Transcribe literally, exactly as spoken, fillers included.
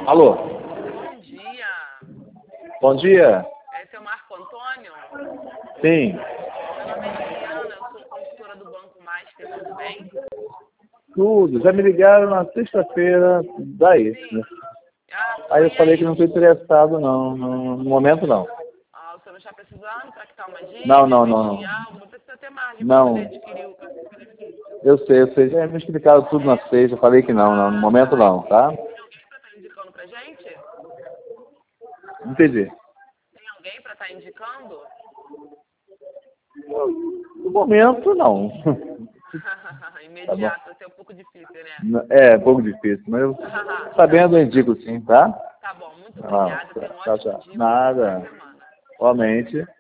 Alô? Bom dia. Bom dia. Esse é o Marco Antônio? Sim. Meu nome é Juliana, eu sou consultora do Banco Master, tudo bem? Tudo. Já me ligaram na sexta-feira daí. Sim. Ah, Aí foi eu falei que aí. não estou interessado, não. No, no momento, não. Ah, o senhor não está precisando tractar uma dívida, Não, não, não, investir em não. algo? Não precisa ter margem para Não. poder adquirir o benefício. Eu sei, eu sei. Já me explicaram tudo na sexta. Eu falei que não, não. No Ah, momento, tá, não, tá? entendi. Tem alguém para estar indicando pra gente? Entendi. Tem alguém para estar indicando? No momento, não. Tá bom. Imediato, vai ser um pouco difícil, né? É, um pouco difícil, mas eu, Tá sabendo, bom. eu indico sim, tá? Tá bom, muito Ah, obrigada. Tenha um tchau, ótimo tchau. dia, uma ótima Nada. semana. Somente.